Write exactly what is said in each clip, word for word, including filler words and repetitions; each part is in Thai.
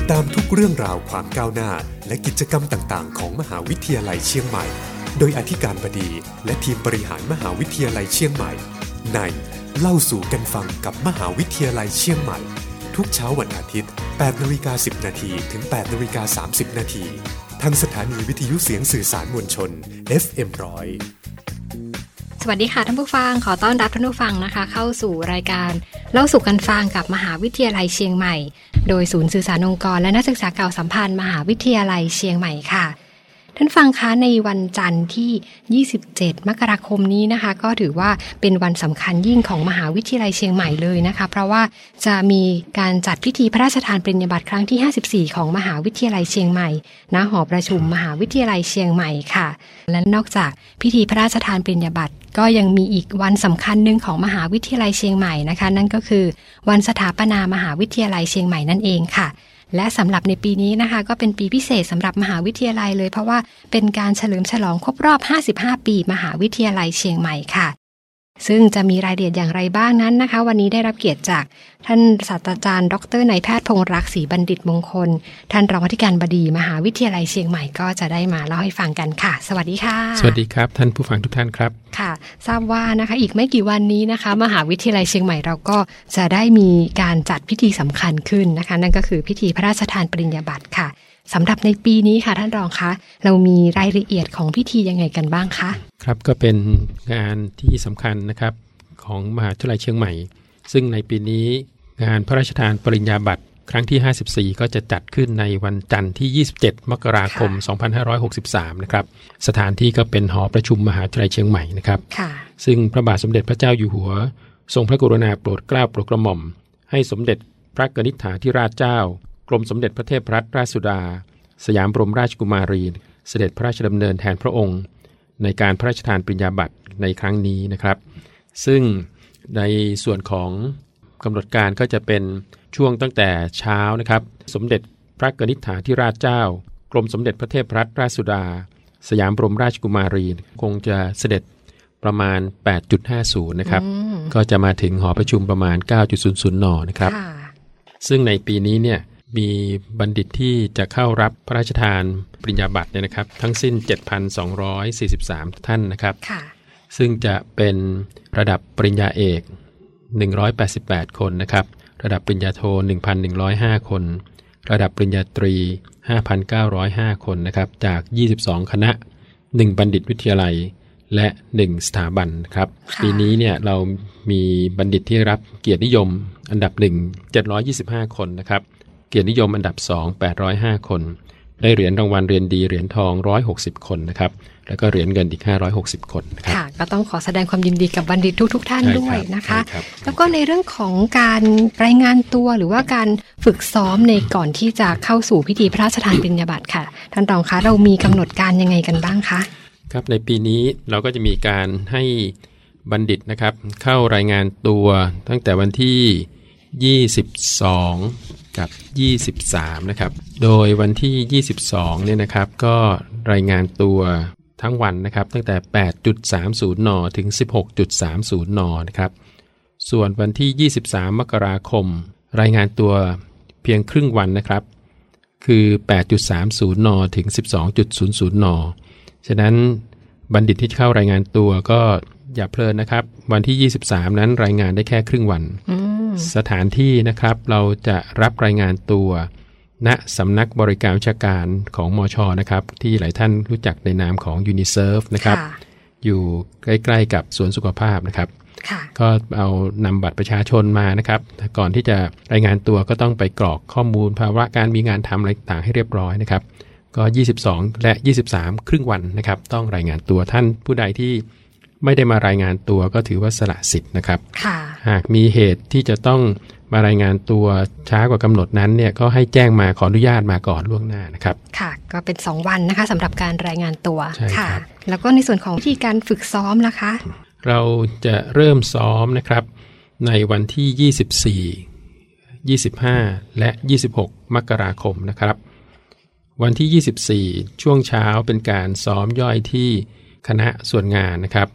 ดตามทุกเรื่องราวความก้าวหน้าและกิจกรรมต่างๆของมหาวิทยาลัยเชียงใหม่โดยอธิการบดีและทีมบริหารมหาวิทยาลัยเชียงใหม่ในเล่าสู่กันฟังกับมหาวิทยาลัยเชียงใหม่ทุกเช้าวันอาทิตย์ แปดนาฬิกาสิบนาที ถึง แปดนาฬิกาสามสิบนาทีทางสถานีวิทยุเสียงสื่อสารมวลชน เอฟ เอ็ม หนึ่งร้อยสวัสดีค่ะท่านผู้ฟังขอต้อนรับท่านผู้ฟังนะคะเข้าสู่รายการเล่าสู่กันฟังกับมหาวิทยาลัยเชียงใหม่โดยศูนย์สื่อสารองค์กรและนักศึกษาเก่าสัมพันธ์มหาวิทยาลัยเชียงใหม่ค่ะท่านฟังคะในวันจันทร์ที่ยี่สิบเจ็ดมกราคมนี้นะคะก็ถือว่าเป็นวันสำคัญยิ่งของมหาวิทยาลัยเชียงใหม่เลยนะคะเพราะว่าจะมีการจัดพิธีพระราชทานปริญญาบัตรครั้งที่ห้าสิบสี่ของมหาวิทยาลัยเชียงใหม่ณหอประชุมมหาวิทยาลัยเชียงใหม่ค่ะและนอกจากพิธีพระราชทานปริญญาบัตรก็ยังมีอีกวันสำคัญหนึ่งของมหาวิทยาลัยเชียงใหม่นะคะนั่นก็คือวันสถาปนามหาวิทยาลัยเชียงใหม่นั่นเองค่ะและสำหรับในปีนี้นะคะก็เป็นปีพิเศษสำหรับมหาวิทยาลัยเลยเพราะว่าเป็นการเฉลิมฉลองครบรอบห้าสิบห้าปีมหาวิทยาลัยเชียงใหม่ค่ะซึ่งจะมีรายละเอียดอย่างไรบ้างนั้นนะคะวันนี้ได้รับเกียรติจากท่านศาสตราจารย์ดรนายแพทย์พงษ์รักษ์ศรีบัณฑิตมงคลท่านรองอธิการบดีมหาวิทยาลัยเชียงใหม่ก็จะได้มาเล่าให้ฟังกันค่ะสวัสดีค่ะสวัสดีครับท่านผู้ฟังทุกท่านครับค่ะทราบว่านะคะอีกไม่กี่วันนี้นะคะมหาวิทยาลัยเชียงใหม่เราก็จะได้มีการจัดพิธีสำคัญขึ้นนะคะนั่นก็คือพิธีพระราชทานปริญญาบัตรค่ะสำหรับในปีนี้ค่ะท่านรองคะเรามีรายละเอียดของพิธียังไงกันบ้างคะครับก็เป็นงานที่สำคัญนะครับของมหาวิทยาลัยเชียงใหม่ซึ่งในปีนี้งานพระราชทานปริญญาบัตรครั้งที่ห้าสิบสี่ก็จะจัดขึ้นในวันจันทร์ที่ยี่สิบเจ็ดมกราคมสองพันห้าร้อยหกสิบสามนะครับสถานที่ก็เป็นหอประชุมมหาวิทยาลัยเชียงใหม่นะครับซึ่งพระบาทสมเด็จพระเจ้าอยู่หัวทรงพระกรุณาโปรดเกล้าโปรดกระหม่อมให้สมเด็จพระกนิษฐาธิราชเจ้ากรมสมเด็จพระเทพรัตนราชสุดาสยามบรมราชกุมารีเสด็จพระราชดำเนินแทนพระองค์ในการพระราชทานปริญญาบัตรในครั้งนี้นะครับซึ่งในส่วนของกำหนดการก็จะเป็นช่วงตั้งแต่เช้านะครับสมเด็จพระกนิษฐาธิราชเจ้ากรมสมเด็จพระเทพรัตนราชสุดาสยามบรมราชกุมารีคงจะเสด็จประมาณ แปดจุดห้าศูนย์ นะครับก็จะมาถึงหอประชุมประมาณ เก้าจุดศูนย์ศูนย์ นนะครับซึ่งในปีนี้เนี่ยมีบัณฑิตที่จะเข้ารับพระราชทานปริญญาบัตรเนี่ยนะครับทั้งสิ้น เจ็ดพันสองร้อยสี่สิบสาม ท่านนะครับซึ่งจะเป็นระดับปริญญาเอกหนึ่งร้อยแปดสิบแปดคนนะครับระดับปริญญาโท หนึ่งพันหนึ่งร้อยห้า คนระดับปริญญาตรี ห้าพันเก้าร้อยห้า คนนะครับจากยี่สิบสองคณะหนึ่งบัณฑิตวิทยาลัยและหนึ่งสถาบันครับปีนี้เนี่ยเรามีบัณฑิตที่รับเกียรตินิยมอันดับหนึ่ง เจ็ดร้อยยี่สิบห้า คนนะครับเกียรตินิยมอันดับสอง แปดร้อยห้า คนได้เหรียญรางวัลเรียนดีเหรียญทองหนึ่งร้อยหกสิบคนนะครับแล้วก็เหรียญเงินอีกห้าร้อยหกสิบคนนะครับค่ะก็ต้องขอแสดงความยินดีกับบัณฑิตทุกๆท่านด้วยนะคะแล้วก็ในเรื่องของการรายงานตัวหรือว่าการฝึกซ้อมในก่อนที่จะเข้าสู่พิธีพระราชทานปริญญาบัตรค่ะท่านรองคะเรามีกำหนดการยังไงกันบ้างคะครับในปีนี้เราก็จะมีการให้บัณฑิตนะครับเข้ารายงานตัวตั้งแต่วันที่ยี่สิบสองกับยี่สิบสามนะครับโดยวันที่ยี่สิบสองเนี่ยนะครับก็รายงานตัวทั้งวันนะครับตั้งแต่ แปดจุดสามศูนย์ นถึง สิบหกจุดสามศูนย์ นนะครับส่วนวันที่ยี่สิบสามมกราคมรายงานตัวเพียงครึ่งวันนะครับคือ แปดจุดสามศูนย์ นถึง สิบสองจุดศูนย์ศูนย์ นฉะนั้นบัณฑิตที่เข้ารายงานตัวก็อย่าเพลินนะครับวันที่ยี่สิบสามนั้นรายงานได้แค่ครึ่งวันสถานที่นะครับเราจะรับรายงานตัวณสำนักบริการวิชาการของมช.นะครับที่หลายท่านรู้จักในนามของ UNICEF นะครับอยู่ใกล้ๆกับสวนสุขภาพนะครับก็เอานำบัตรประชาชนมานะครับก่อนที่จะรายงานตัวก็ต้องไปกรอกข้อมูลภาวะการมีงานทำอะไรต่างให้เรียบร้อยนะครับก็ยี่สิบสองและยี่สิบสามครึ่งวันนะครับต้องรายงานตัวท่านผู้ใดที่ไม่ได้มารายงานตัวก็ถือว่าสละสิทธิ์นะครับหากมีเหตุที่จะต้องมารายงานตัวช้ากว่ากำหนดนั้นเนี่ยก็ให้แจ้งมาขออนุญาตมาก่อนล่วงหน้านะครับค่ะก็เป็นสองวันนะคะสำหรับการรายงานตัวค่ะแล้วก็ในส่วนของวิธีการฝึกซ้อมล่ะคะเราจะเริ่มซ้อมนะครับในวันที่ยี่สิบสี่ ยี่สิบห้าและยี่สิบหกมกราคมนะครับวันที่ยี่สิบสี่ช่วงเช้าเป็นการซ้อมย่อยที่คณะส่วนงานนะครับ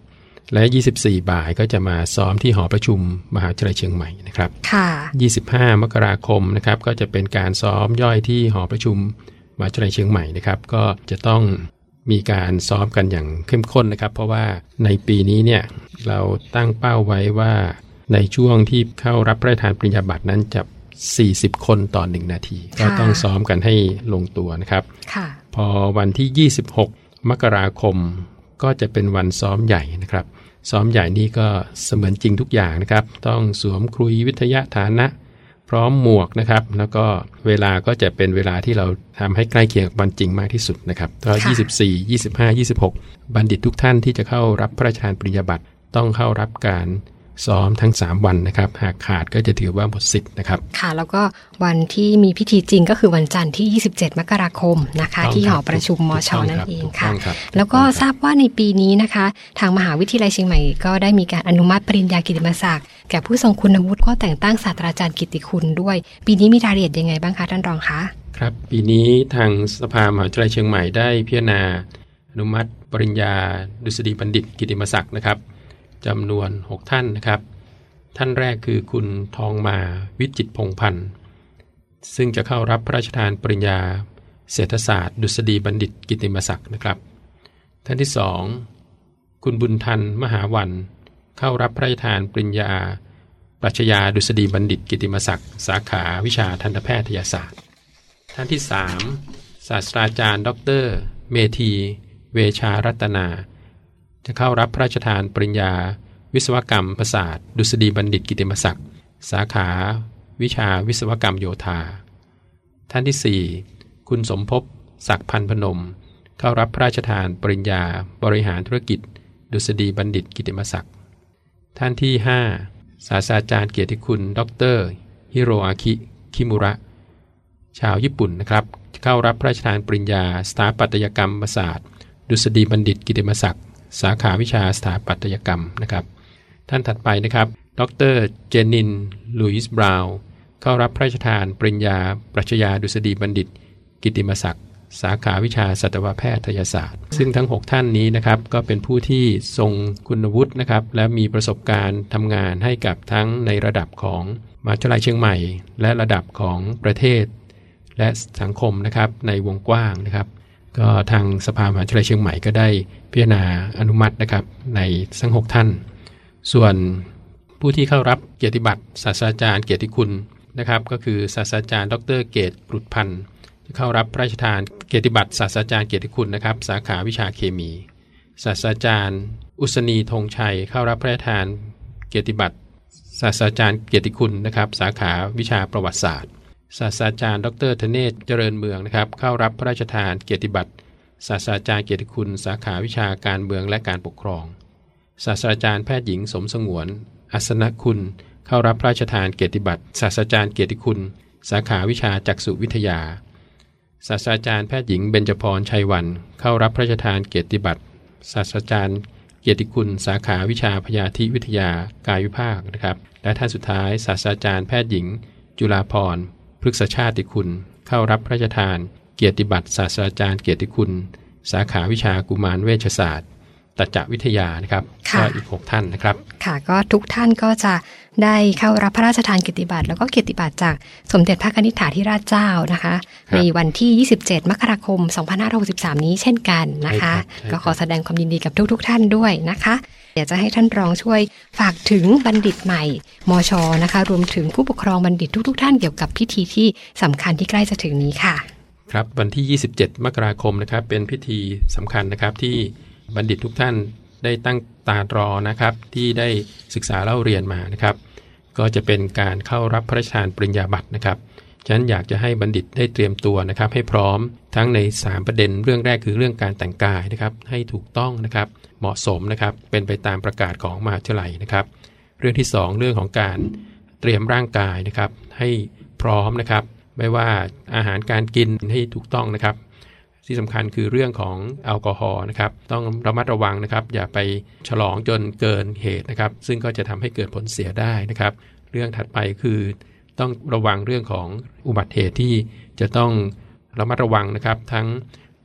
และยี่สิบสี่บ่ายก็จะมาซ้อมที่หอประชุมมหาวิทยาลัยเชียงใหม่นะครับค่ะยี่สิบห้ามกราคมนะครับก็จะเป็นการซ้อมย่อยที่หอประชุมมหาวิทยาลัยเชียงใหม่นะครับก็จะต้องมีการซ้อมกันอย่างเข้มข้นนะครับเพราะว่าในปีนี้เนี่ยเราตั้งเป้าไว้ว่าในช่วงที่เข้ารับพระราชทานปริญญาบัตรนั้นจะสี่สิบคนต่อหนึ่งนาทีก็ต้องซ้อมกันให้ลงตัวนะครับพอวันที่ยี่สิบหกมกราคมก็จะเป็นวันซ้อมใหญ่นะครับซ้อมใหญ่นี่ก็เสมือนจริงทุกอย่างนะครับต้องสวมครุยวิทยาฐานะพร้อมหมวกนะครับแล้วก็เวลาก็จะเป็นเวลาที่เราทำให้ใกล้เคียงกับวันจริงมากที่สุดนะครับก็ยี่สิบสี่ ยี่สิบห้า ยี่สิบหกบัณฑิตทุกท่านที่จะเข้ารับพระราชทานปริญญาบัตรต้องเข้ารับการซ้อมทั้งสามวันนะครับหากขาดก็จะถือว่าหมดสิทธิ์นะครับค่ะแล้วก็วันที่มีพิธีจริงก็คือวันจันทร์ที่ยี่สิบเจ็ดมกราคมนะคะที่หอประชุมมช.นั่นเองค่ะแล้วก็ทราบว่าในปีนี้นะคะทางมหาวิทยาลัยเชียงใหม่ก็ได้มีการอนุมัติปริญญากิตติมศักดิ์แก่ผู้ทรงคุณวุฒิก็แต่งตั้งศาสตราจารย์กิตติคุณด้วยปีนี้มีรายละเอียดยังไงบ้างคะท่านรองคะครับปีนี้ทางสภามหาวิทยาลัยเชียงใหม่ได้พิจารณาอนุมัติปริญญาดุษฎีบัณฑิตกิตติมศักดิ์นะครับจำนวนหกท่านนะครับท่านแรกคือคุณทองมาวิจิตรพงษ์พันธ์ซึ่งจะเข้ารับพระราชทานปริญญาเศรษฐศาสตร์ดุษฎีบัณฑิตกิตติมศักดิ์นะครับท่านที่สองคุณบุญทันมหาวันเข้ารับพระราชทานปริญญาปรัชญาดุษฎีบัณฑิตกิตติมศักดิ์สาขาวิชาทันตแพทยศาสตร์ท่านที่สามศาสตราจารย์ดรเมธีเวชารัตนาจะเข้ารับพระราชทานปริญญาวิศวกรรมศาสตร์ดุษฎีบัณฑิตกิตติมศักดิ์สาขาวิชาวิศวกรรมโยธาท่านที่สี่คุณสมภพศักดิ์พันธ์พนมเข้ารับพระราชทานปริญญาบริหารธุรกิจดุษฎีบัณฑิตกิตติมศักดิ์ท่านที่ห้าศาสตราจารย์เกียรติคุณดรฮิโรอาคิคิมุระชาวญี่ปุ่นนะครับเข้ารับพระราชทานปริญญาสถาปัตยกรรมศาสตร์ดุษฎีบัณฑิตกิตติมศักดิ์สาขาวิชาสถาปัตยกรรมนะครับท่านถัดไปนะครับดรเจนินลุยส์บราวน์เข้ารับพระราชทานปริญญาปรัชญาดุษฎีบัณฑิตกิตติมศักดิ์สาขาวิชาสัตวแพทยศาสตร์ซึ่งทั้งหกท่านนี้นะครับก็เป็นผู้ที่ทรงคุณวุฒินะครับและมีประสบการณ์ทำงานให้กับทั้งในระดับของมหาวิทยาลัยเชียงใหม่และระดับของประเทศและสังคมนะครับในวงกว้างนะครับก็ทางสภามหาวิทยาลัยเชียงใหม่ก็ได้พิจารณาอนุมัตินะครับในทั้งหกท่านส่วนผู้ที่เข้ารับเกียรติบัตรศาสตราจารย์เกียรติคุณนะครับก็คือศาสตราจารย์ดรเกตกรุดพันธ์เข้ารับพระราชทานเกียรติบัตรศาสตราจารย์เกียรติคุณนะครับสาขาวิชาเคมีศาสตราจารย์อุษณีธงชัยเข้ารับพระราชทานเกียรติบัตรศาสตราจารย์เกียรติคุณนะครับสาขาวิชาประวัติศาสตร์ศาสตราจารย์ดรธเนศเจริญเมืองนะครับเข้ารับพระราชทานเกียรติบัตรศาสตราจารย์เกียรติคุณสาขาวิชาการเมืองและการปกครองศาสตราจารย์แพทย์หญิงสมสงวนอัศนคุณเข้ารับพระราชทานเกียรติบัตรศาสตราจารย์เกียรติคุณสาขาวิชาจักษุวิทยาศาสตราจารย์แพทย์หญิงเบญจพรชัยวันเข้ารับพระราชทานเกียรติบัตรศาสตราจารย์เกียรติคุณสาขาวิชาพยาธิวิทยากายวิภาคนะครับและท่านสุดท้ายศาสตราจารย์แพทย์หญิงจุฬาภรณ์พฤกษชาติคุณเข้ารับพระราชทานเกียรติบัตรศาสตราจารย์เกียรติคุณสาขาวิชากุมารเวชศาสตร์ตัจจวิทยานะครับก็อีกหกท่านนะครับค่ะก็ทุกท่านก็จะได้เข้ารับพระราชทานเกียรติบัตรแล้วก็เกียรติบัตรจากสมเด็จพระกนิษฐาธิราชเจ้านะคะในวันที่ยี่สิบเจ็ดมกราคมสองพันห้าร้อยหกสิบสามนี้เช่นกันนะคะก็ขอแสดงความยินดีกับทุกๆท่านด้วยนะคะอยากจะให้ท่านรองช่วยฝากถึงบัณฑิตใหม่มช.นะคะรวมถึงผู้ปกครองบัณฑิตทุกๆท่านเกี่ยวกับพิธีที่สำคัญที่ใกล้จะถึงนี้ค่ะครับวันที่ยี่สิบเจ็ดมกราคมนะครับเป็นพิธีสำคัญนะครับที่บัณฑิตทุกท่านได้ตั้งตารอนะครับที่ได้ศึกษาเล่าเรียนมานะครับก็จะเป็นการเข้ารับพระราชทานปริญญาบัตรนะครับฉะนั้นอยากจะให้บัณฑิตได้เตรียมตัวนะครับให้พร้อมทั้งในสามประเด็นเรื่องแรกคือเรื่องการแต่งกายนะครับให้ถูกต้องนะครับเหมาะสมนะครับเป็นไปตามประกาศของมหาวิทยาลัยนะครับเรื่องที่สองเรื่องของการเตรียมร่างกายนะครับให้พร้อมนะครับไม่ว่าอาหารการกินให้ถูกต้องนะครับที่สำคัญคือเรื่องของแอลกอฮอล์นะครับต้องระมัดระวังนะครับอย่าไปฉลองจนเกินเหตุนะครับซึ่งก็จะทำให้เกิดผลเสียได้นะครับเรื่องถัดไปคือต้องระวังเรื่องของอุบัติเหตุที่จะต้องระมัดระวังนะครับทั้ง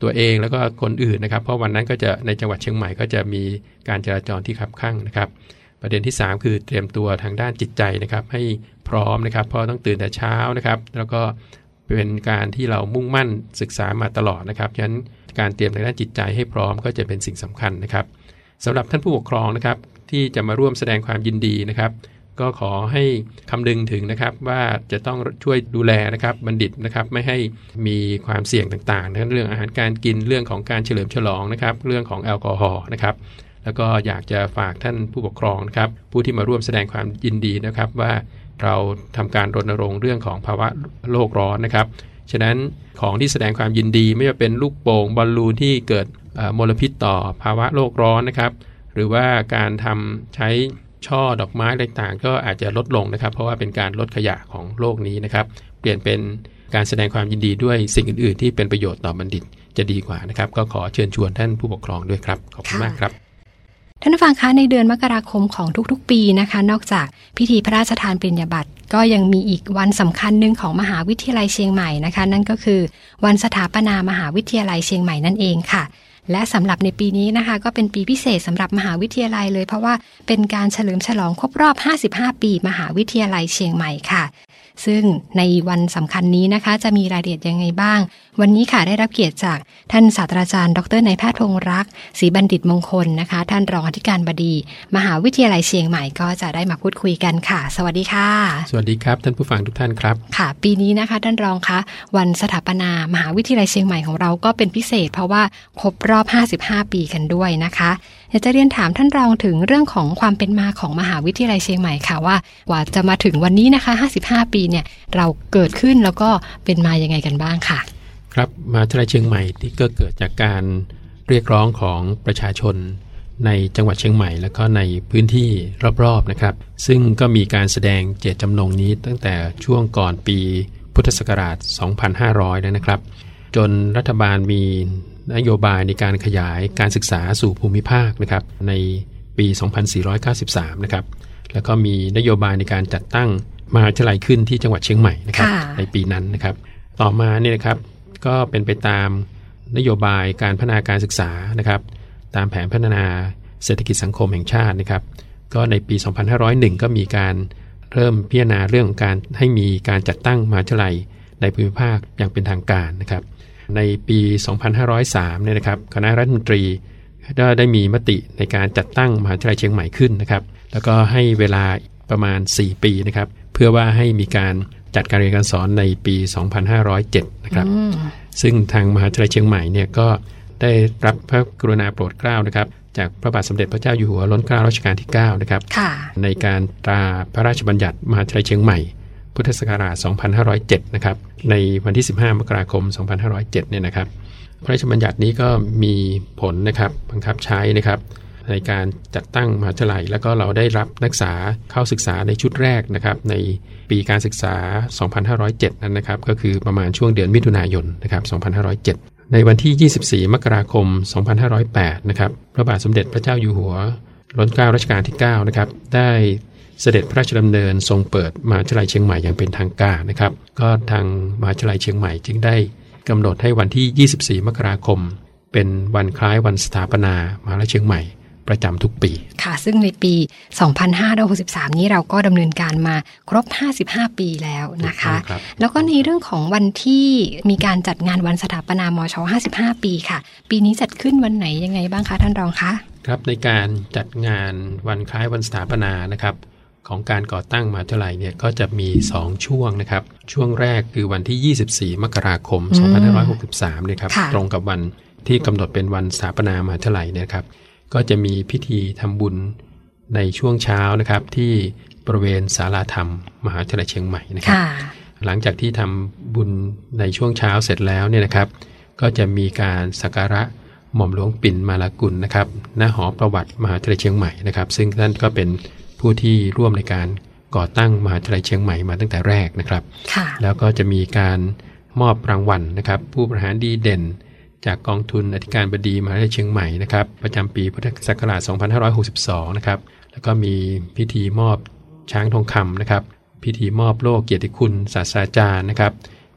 ตัวเองแล้วก็คนอื่นนะครับเพราะวันนั้นก็จะในจังหวัดเชียงใหม่ก็จะมีการจราจรที่คับคั่งนะครับประเด็นที่สามคือเตรียมตัวทางด้านจิตใจนะครับให้พร้อมนะครับเพราะต้องตื่นแต่เช้านะครับแล้วก็เป็นการที่เรามุ่งมั่นศึกษามาตลอดนะครับฉะนั้นการเตรียมทางด้านจิตใจให้พร้อมก็จะเป็นสิ่งสำคัญนะครับสำหรับท่านผู้ปกครองนะครับที่จะมาร่วมแสดงความยินดีนะครับก็ขอให้คำนึงถึงนะครับว่าจะต้องช่วยดูแลนะครับบัณฑิตนะครับไม่ให้มีความเสี่ยงต่างๆทั้งเรื่องอาหารการกินเรื่องของการเฉลิมฉลองนะครับเรื่องของแอลกอฮอล์นะครับแล้วก็อยากจะฝากท่านผู้ปกครองนะครับผู้ที่มาร่วมแสดงความยินดีนะครับว่าเราทำการรณรงค์เรื่องของภาวะโลกร้อนนะครับฉะนั้นของที่แสดงความยินดีไม่ว่าเป็นลูกโป่งบอลลูนที่เกิดมลพิษต่อภาวะโลกร้อนนะครับหรือว่าการทำใช้ช่อดอกไม้ต่างๆก็อาจจะลดลงนะครับเพราะว่าเป็นการลดขยะของโลกนี้นะครับเปลี่ยนเป็นการแสดงความยินดีด้วยสิ่งอื่นๆที่เป็นประโยชน์ต่อบัณฑิตจะดีกว่านะครับก็ขอเชิญชวนท่านผู้ปกครองด้วยครับขอบคุณมากครับท่านผู้ฟังคะในเดือนมกราคมของทุกๆปีนะคะนอกจากพิธีพระราชทานปริญญาบัตรก็ยังมีอีกวันสำคัญหนึ่งของมหาวิทยาลัยเชียงใหม่นะคะนั่นก็คือวันสถาปนามหาวิทยาลัยเชียงใหม่นั่นเองค่ะและสำหรับในปีนี้นะคะก็เป็นปีพิเศษสำหรับมหาวิทยาลัยเลยเพราะว่าเป็นการเฉลิมฉลองครบรอบห้าสิบห้าปีมหาวิทยาลัยเชียงใหม่ค่ะซึ่งในวันสำคัญนี้นะคะจะมีรายละเอียดยังไงบ้างวันนี้ค่ะได้รับเกียรติจากท่านศาสตราจารย์ดรนายแพทย์พงษ์รักศรีบัณฑิตมงคลนะคะท่านรองอธิการบดีมหาวิทยาลัยเชียงใหม่ก็จะได้มาพูดคุยกันค่ะสวัสดีค่ะสวัสดีครับท่านผู้ฟังทุกท่านครับค่ะปีนี้นะคะท่านรองคะวันสถาปนามหาวิทยาลัยเชียงใหม่ของเราก็เป็นพิเศษเพราะว่าครบรอบห้าสิบห้าปีกันด้วยนะคะอยากจะเรียนถามท่านรองถึงเรื่องของความเป็นมาของมหาวิทยาลัยเชียงใหม่ค่ะว่ากว่าจะมาถึงวันนี้นะคะห้าสิบห้าปีเนี่ยเราเกิดขึ้นแล้วก็เป็นมายังไงกันบ้างค่ะครับมหาวิทยาลัยเชียงใหม่ที่ก็เกิดจากการเรียกร้องของประชาชนในจังหวัดเชียงใหม่แล้วก็ในพื้นที่รอบๆนะครับซึ่งก็มีการแสดงเจตจำนงนี้ตั้งแต่ช่วงก่อนปีพุทธศักราชสองพันห้าร้อยแล้วนะครับจนรัฐบาลมีนโยบายในการขยายการศึกษาสู่ภูมิภาคนะครับในปีสองพันสี่ร้อยเก้าสิบสามนะครับแล้วก็มีนโยบายในการจัดตั้งมหาวิทยาลัยขึ้นที่จังหวัดเชียงใหม่นะครับในปีนั้นนะครับต่อมาเนี่ยนะครับก็เป็นไปตามนโยบายการพัฒนาการศึกษานะครับตามแผนพัฒนาเศรษฐกิจสังคมแห่งชาตินะครับก็ในปีสองพันห้าร้อยเอ็ดก็มีการเริ่มพิจารณาเรื่องของการให้มีการจัดตั้งมหาวิทยาลัยในภูมิภาคอย่างเป็นทางการนะครับในปีสองพันห้าร้อยสามเนี่ยนะครับคณะรัฐมนตรีก็ได้มีมติในการจัดตั้งมหาวิทยาลัยเชียงใหม่ขึ้นนะครับแล้วก็ให้เวลาประมาณสี่ปีนะครับเพื่อว่าให้มีการจัดการเรียนการสอนในปีสองพันห้าร้อยเจ็ดนะครับซึ่งทางมหาวิทยาลัยเชียงใหม่เนี่ยก็ได้รับพระกรุณาโปรดเกล้านะครับจากพระบาทสมเด็จพระเจ้าอยู่หัวล้นเกล้ารัชกาลที่เก้านะครับในการตราพระราชบัญญัติมหาวิทยาลัยเชียงใหม่พุทธศักราชสองพันห้าร้อยเจ็ดนะครับในวันที่สิบห้ามกราคมสองพันห้าร้อยเจ็ดเนี่ยนะครับพระราชบัญญัตินี้ก็มีผลนะครับบังคับใช้นะครับในการจัดตั้งมหาวิทยาลัยแล้วก็เราได้รับนักศึกษาเข้าศึกษาในชุดแรกนะครับในปีการศึกษาสองพันห้าร้อยเจ็ดนั้นนะครับก็คือประมาณช่วงเดือนมิถุนายนนะครับสองพันห้าร้อยเจ็ดในวันที่ยี่สิบสี่มกราคมสองพันห้าร้อยแปดนะครับพระบาทสมเด็จพระเจ้าอยู่หัวล้นเกล้ารัชกาลที่เก้านะครับได้เสด็จพระราชดำเนินทรงเปิดมหาวิทยาลัยเชียงใหม่อย่างเป็นทางการนะครับก็ทางมหาวิทยาลัยเชียงใหม่จึงได้กำหนดให้วันที่ยี่สิบสี่มกราคมเป็นวันคล้ายวันสถาปนามหาวิทยาลัยเชียงใหม่ประจำทุกปีค่ะซึ่งในปีสองพันห้าร้อยหกสิบสามนี้เราก็ดำเนินการมาครบห้าสิบห้าปีแล้วนะคะแล้วก็ในเรื่องของวันที่มีการจัดงานวันสถาปนามช.ห้าสิบห้าปีค่ะปีนี้จัดขึ้นวันไหนยังไงบ้างคะท่านรองคะครับในการจัดงานวันคล้ายวันสถาปนานะครับของการก่อตั้งมหาวิทยาลัยเนี่ยก็จะมีสองช่วงนะครับช่วงแรกคือวันที่ยี่สิบสี่มกราคมสองพันห้าร้อยหกสิบสามเนี่ยครับตรงกับวันที่กำหนดเป็นวันสถาปนามหาวิทยาลัยเนี่ยครับก็จะมีพิธีทำบุญในช่วงเช้านะครับที่บริเวณศาลาธรรมมหาวิทยาลัยเชียงใหม่นะครับหลังจากที่ทำบุญในช่วงเช้าเสร็จแล้วเนี่ยนะครับก็จะมีการสักการะหม่อมหลวงปิ่นมาลากุลนะครับณหอประวัติมหาวิทยาลัยเชียงใหม่นะครับซึ่งท่านก็เป็นผู้ที่ร่วมในการก่อตั้งมหาวิทยาลัยเชียงใหม่มาตั้งแต่แรกนะครับแล้วก็จะมีการมอบรางวัลนะครับผู้บริหารดีเด่นจากกองทุนอธิการบดีมหาวิทยาลัยเชียงใหม่นะครับประจำปีพุทธศักราชสองพันห้าร้อยหกสิบสองนะครับแล้วก็มีพิธีมอบช้างทองคำนะครับพิธีมอบโล่เกียรติคุณศาสตราจารย์นะครับ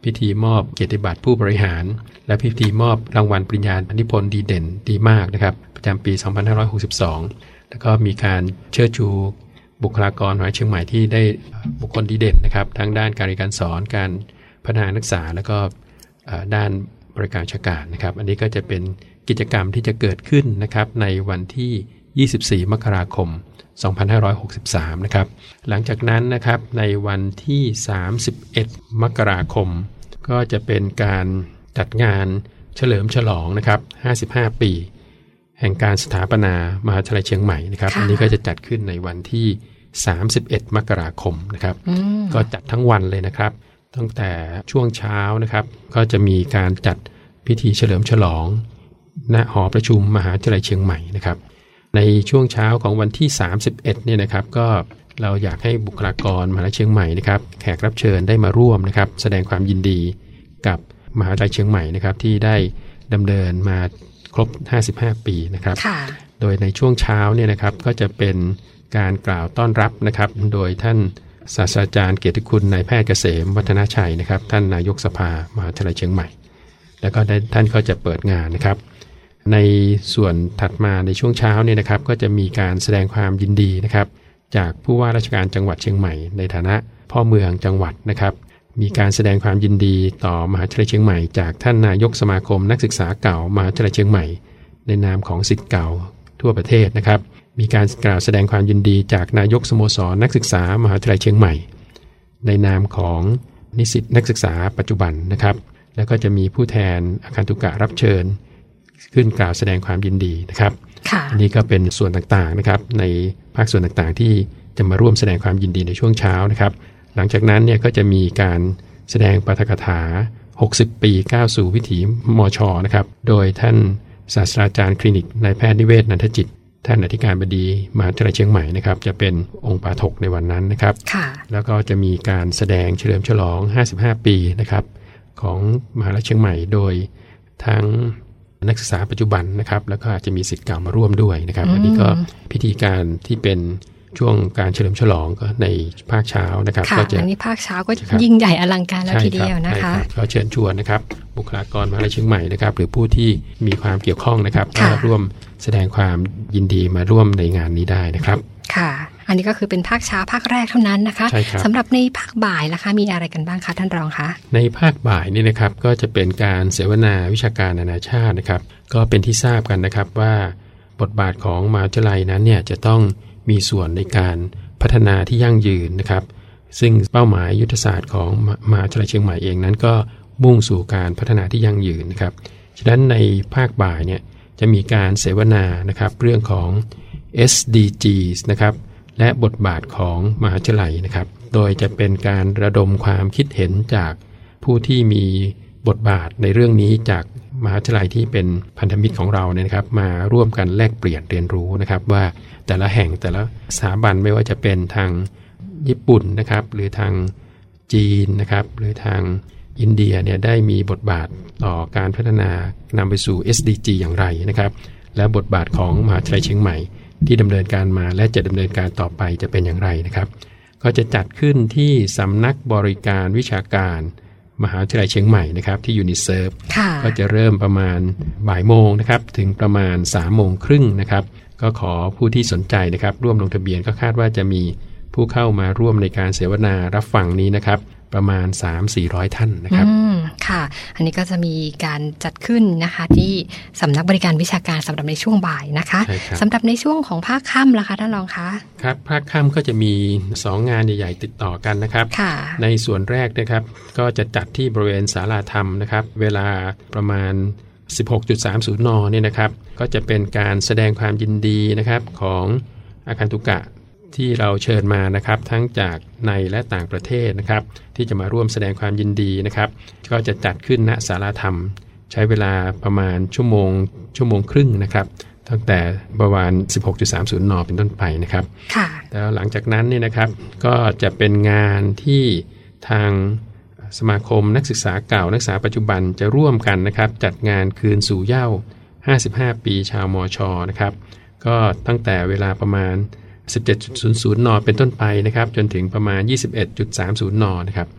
พิธีมอบเกียรติบัตรผู้บริหารและพิธีมอบรางวัลปริญญานิพนธ์ดีเด่นดีมากนะครับประจำปีสองพันห้าร้อยหกสิบสองแล้วก็มีการเชิดชูบุคลากรมหาวิทยาลัยเชียงใหม่ที่ได้บุคคลดีเด่นนะครับทั้งด้านการเรียนการสอนการพัฒนานักศึกษาแล้วก็ด้านบริการราชการนะครับอันนี้ก็จะเป็นกิจกรรมที่จะเกิดขึ้นนะครับในวันที่ยี่สิบสี่มกราคมสองพันห้าร้อยหกสิบสามนะครับหลังจากนั้นนะครับในวันที่สามสิบเอ็ดมกราคมก็จะเป็นการจัดงานเฉลิมฉลองนะครับห้าสิบห้าปีแห่งการสถาปนามหาวิทยาลัยเชียงใหม่นะครับอันนี้ก็จะจัดขึ้นในวันที่สามสิบเอ็ดมกราคมนะครับก็จัดทั้งวันเลยนะครับตั้งแต่ช่วงเช้านะครับก็จะมีการจัดพิธีเฉลิมฉลองณหอประชุมมหาวิทยาลัยเชียงใหม่นะครับในช่วงเช้าของวันที่สามสิบเอ็ดเนี่ยนะครับก็เราอยากให้บุคลากรมหาวิทยาลัยเชียงใหม่นะครับแขกรับเชิญได้มาร่วมนะครับแสดงความยินดีกับมหาวิทยาลัยเชียงใหม่นะครับที่ได้ดำเนินมาครบห้าสิบห้าปีนะครับโดยในช่วงเช้าเนี่ยนะครับก็จะเป็นการกล่าวต้อนรับนะครับโดยท่านศาสตราจารย์เกียรติคุณนายแพทย์เกษมวัฒนชัยนะครับท่านนายกสภามหาวิทยาลัยเชียงใหม่แล้วก็ได้ท่านก็จะเปิดงานนะครับในส่วนถัดมาในช่วงเช้าเนี่ยนะครับก็จะมีการแสดงความยินดีนะครับจากผู้ว่าราชการจังหวัดเชียงใหม่ในฐานะพ่อเมืองจังหวัดนะครับมีการแสดงความยินดีต่อมหาวิทยาลัยเชียงใหม่จากท่านนายกสมาคมนักศึกษาเก่ามหาวิทยาลัยเชียงใหม่ในนามของศิษย์เก่าทั่วประเทศนะครับมีการกล่าวแสดงความยินดีจากนายกสโมสรนักศึกษามหาวิทยาลัยเชียงใหม่ในนามของนิสิตนักศึกษาปัจจุบันนะครับแล้วก็จะมีผู้แทนอาคันตุกะรับเชิญขึ้นกล่าวแสดงความยินดีนะครับอันนี้ก็เป็นส่วนต่างๆนะครับในภาคส่วนต่างๆที่จะมาร่วมแสดงความยินดีในช่วงเช้านะครับหลังจากนั้นเนี่ยก็จะมีการแสดงปาฐกถาหกสิบปีก้าวสู่วิถีมช.นะครับโดยท่านศาสตราจารย์คลินิกนายแพทย์นิเวศนันทจิตท่านอธิการบดีมหาวิทยาลัยเชียงใหม่นะครับจะเป็นองค์ปาฐกในวันนั้นนะครับแล้วก็จะมีการแสดงเฉลิมฉลองห้าสิบห้าปีนะครับของมหาวิทยาลัยเชียงใหม่โดยทั้งนักศึกษาปัจจุบันนะครับแล้วก็อาจจะมีศิษย์เก่ามาร่วมด้วยนะครับอันนี้ก็พิธีการที่เป็นช่วงการเฉลิมฉลองก็ในภาคเช้านะครับก็จะอันนี้ภาคเช้าก็ยิ่งใหญ่อลังการแล้วทีเดียวนะคะก็เชิญชวนนะครับบุคลากรมหาวิทยาลัยเชียงใหม่นะครับหรือผู้ที่มีความเกี่ยวข้องนะครับมาร่วมแสดงความยินดีมาร่วมในงานนี้ได้นะครับค่ะอันนี้ก็คือเป็นภาคเช้าภาคแรกเท่านั้นนะคะสำหรับในภาคบ่ายล่ะคะมีอะไรกันบ้างคะท่านรองคะในภาคบ่ายนี่นะครับก็จะเป็นการเสวนาวิชาการนานาชาตินะครับก็เป็นที่ทราบกันนะครับว่าบทบาทของมหาวิทยาลัยนั้นเนี่ยจะต้องมีส่วนในการพัฒนาที่ยั่งยืนนะครับซึ่งเป้าหมายยุทธศาสตร์ของมหาวิทยาลัยเชียงใหม่เองนั้นก็มุ่งสู่การพัฒนาที่ยั่งยืนนะครับฉะนั้นในภาคบ่ายเนี่ยจะมีการเสวนานะครับเรื่องของ เอส ดี จี นะครับและบทบาทของมหาวิทยาลัยนะครับโดยจะเป็นการระดมความคิดเห็นจากผู้ที่มีบทบาทในเรื่องนี้จากมหาวิทยาลัยที่เป็นพันธมิตรของเราเนี่ยนะครับมาร่วมกันแลกเปลี่ยนเรียนรู้นะครับว่าแต่ละแห่งแต่ละสถาบันไม่ว่าจะเป็นทางญี่ปุ่นนะครับหรือทางจีนนะครับหรือทางอินเดียเนี่ยได้มีบทบาทต่อการพัฒนานำไปสู่ เอส ดี จี อย่างไรนะครับและบทบาทของมหาวิทยาลัยเชียงใหม่ที่ดำเนินการมาและจะดำเนินการต่อไปจะเป็นอย่างไรนะครับก็จะจัดขึ้นที่สำนักบริการวิชาการมหาวิทยาลัยเชียงใหม่นะครับที่ยูนิเซฟก็จะเริ่มประมาณบ่ายโมงนะครับถึงประมาณสามโมงครึ่งนะครับก็ขอผู้ที่สนใจนะครับร่วมลงทะเบียนก็คาดว่าจะมีผู้เข้ามาร่วมในการเสวนารับฟังนี้นะครับประมาณ สามถึงสี่ร้อย ท่านนะครับอืมค่ะอันนี้ก็จะมีการจัดขึ้นนะคะที่สำนักบริการวิชาการสำหรับในช่วงบ่ายนะคะสำหรับในช่วงของภาคค่ำล่ะคะท่านรองคะครับภาคค่ำก็จะมีสองงานใหญ่ๆติดต่อกันนะครับในส่วนแรกนะครับก็จะจัดที่บริเวณศาลาธรรมนะครับเวลาประมาณ สิบหกนาฬิกาสามสิบ นเนี่ยนะครับก็จะเป็นการแสดงความยินดีนะครับของอาคันตุกะที่เราเชิญมานะครับทั้งจากในและต่างประเทศนะครับที่จะมาร่วมแสดงความยินดีนะครับก็จะจัดขึ้นณศาลาธรรมใช้เวลาประมาณชั่วโมงชั่วโมงครึ่งนะครับตั้งแต่ประมาณ สิบหกนาฬิกาสามสิบ นเป็นต้นไปนะครับค่ะแล้วหลังจากนั้นเนี่ยนะครับก็จะเป็นงานที่ทางสมาคมนักศึกษาเก่านักศึกษาปัจจุบันจะร่วมกันนะครับจัดงานคืนสู่เหย้าห้าสิบห้าปีชาวมช.นะครับก็ตั้งแต่เวลาประมาณสิบเจ็ดนาฬิกา นเป็นต้นไปนะครับจนถึงประมาณ ยี่สิบเอ็ดนาฬิกาสามสิบ นนะครับ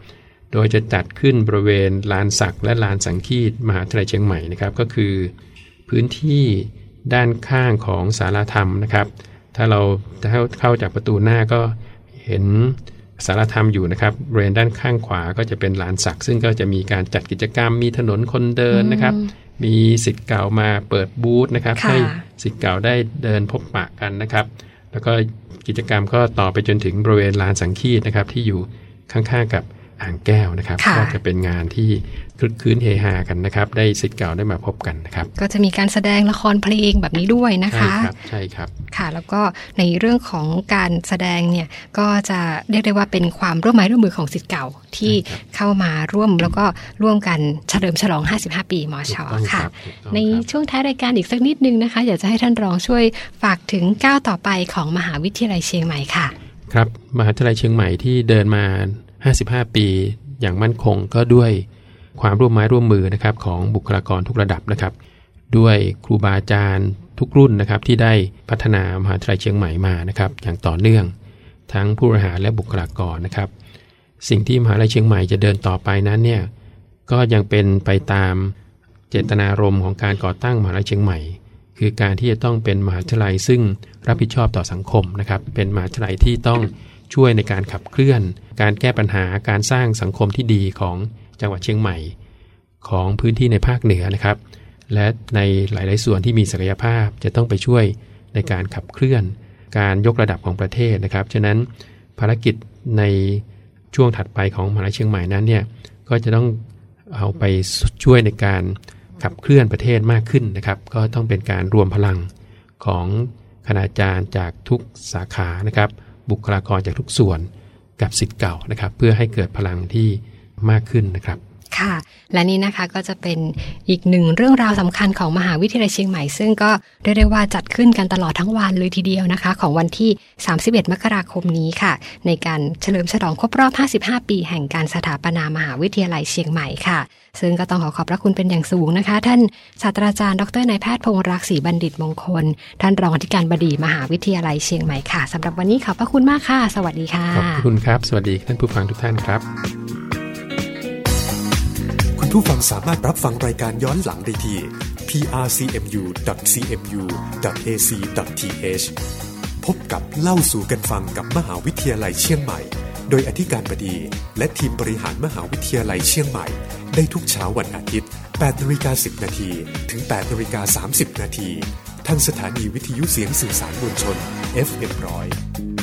โดยจะจัดขึ้นบริเวณลานศักและลานสังคีตมหาวิทยาลัยเชียงใหม่นะครับก็คือพื้นที่ด้านข้างของศาลาธรรมนะครับถ้าเราเข้าจากประตูหน้าก็เห็นศาลาธรรมอยู่นะครับบริเวณด้านข้างขวาก็จะเป็นลานศักซึ่งก็จะมีการจัดกิจกรรมมีถนนคนเดินนะครับมีศิษย์เก่ามาเปิดบูธนะครับให้ศิษย์เก่าได้เดินพบปะกันนะครับแล้วก็กิจกรรมก็ต่อไปจนถึงบริเวณลานสังคีตนะครับที่อยู่ข้างๆกับอ่างแก้วนะครับก็จะเป็นงานที่คลึกคลื้นเฮฮากันนะครับได้ศิษย์เก่าได้มาพบกันนะครับก็จะมีการแสดงละครเพลงแบบนี้ด้วยนะคะใช่ครับใช่ครับค่ะแล้วก็ในเรื่องของการแสดงเนี่ยก็จะเรียกได้ว่าเป็นความร่วมไม้ร่วมมือของศิษย์เก่าที่เข้ามาร่วมแล้วก็ร่วมกันเฉลิมฉลองห้าสิบห้าปีมช.ค่ะในช่วงท้ายรายการอีกสักนิดนึงนะคะอยากจะให้ท่านรองช่วยฝากถึงก้าวต่อไปของมหาวิทยาลัยเชียงใหม่ค่ะครับมหาวิทยาลัยเชียงใหม่ที่เดินมาห้าสิบห้าปีอย่างมั่นคงก็ด้วยความร่วมไม้ร่วมมือนะครับของบุคลากรทุกระดับนะครับด้วยครูบาอาจารย์ทุกรุ่นนะครับที่ได้พัฒนามหาวิทยาลัยเชียงใหม่มานะครับอย่างต่อเนื่องทั้งผู้บริหารและบุคลากรนะครับสิ่งที่มหาวิทยาลัยเชียงใหม่จะเดินต่อไปนั้นเนี่ยก็ยังเป็นไปตามเจตนารมณ์ของการก่อตั้งมหาวิทยาลัยเชียงใหม่คือการที่จะต้องเป็นมหาวิทยาลัยซึ่งรับผิดชอบต่อสังคมนะครับเป็นมหาวิทยาลัยที่ต้องช่วยในการขับเคลื่อนการแก้ปัญหาการสร้างสังคมที่ดีของจังหวัดเชียงใหม่ของพื้นที่ในภาคเหนือนะครับและในหลายๆส่วนที่มีศักยภาพจะต้องไปช่วยในการขับเคลื่อนการยกระดับของประเทศนะครับฉะนั้นภารกิจในช่วงถัดไปของมหาวิทยาลัยเชียงใหม่นั้นเนี่ยก็จะต้องเอาไปช่วยในการขับเคลื่อนประเทศมากขึ้นนะครับก็ต้องเป็นการรวมพลังของคณาจารย์จากทุกสาขานะครับบุคลากรจากทุกส่วนกับศิษย์เก่านะครับเพื่อให้เกิดพลังที่มากขึ้นนะครับค่ะและนี่นะคะก็จะเป็นอีกหนึ่งเรื่องราวสำคัญของมหาวิทยาลัยเชียงใหม่ซึ่งก็เรียกได้ว่าจัดขึ้นกันตลอดทั้งวันเลยทีเดียวนะคะของวันที่สามสิบเอ็ดมกราคมนี้ค่ะในการเฉลิมฉลองครบรอบห้าสิบห้าปีแห่งการสถาปนามหาวิทยาลัยเชียงใหม่ค่ะซึ่งก็ต้องขอขอบพระคุณเป็นอย่างสูงนะคะท่านศาสตราจารย์ดรนายแพทย์พงษ์รักษ์ศรีบัณฑิตมงคลท่านรองอธิการบดีมหาวิทยาลัยเชียงใหม่ค่ะสำหรับวันนี้ขอบพระคุณมากค่ะสวัสดีค่ะขอบคุณครับสวัสดีท่านผู้ฟังทุกท่านครับคุณผู้ฟังสามารถรับฟังรายการย้อนหลังได้ที่ พี อาร์ ซี เอ็ม ยู ดอท ซี เอ็ม ยู ดอท เอ ซี ดอท ที เอช พบกับเล่าสู่กันฟังกับมหาวิทยาลัยเชียงใหม่โดยอธิการบดีและทีมบริหารมหาวิทยาลัยเชียงใหม่ได้ทุกเช้าวันอาทิตย์ แปดนาฬิกาสิบนาที ถึง แปดนาฬิกาสามสิบนาทีทางสถานีวิทยุเสียงสื่อสารมวลชน เอฟ เอ็ม หนึ่งร้อย